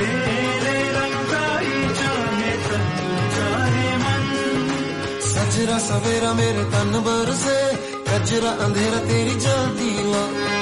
तेरे रंगाई चाहे तन चाहे मन। सजरा सवेरा मेरे तन बरसे, कजरा अंधेरा तेरी जलती ला।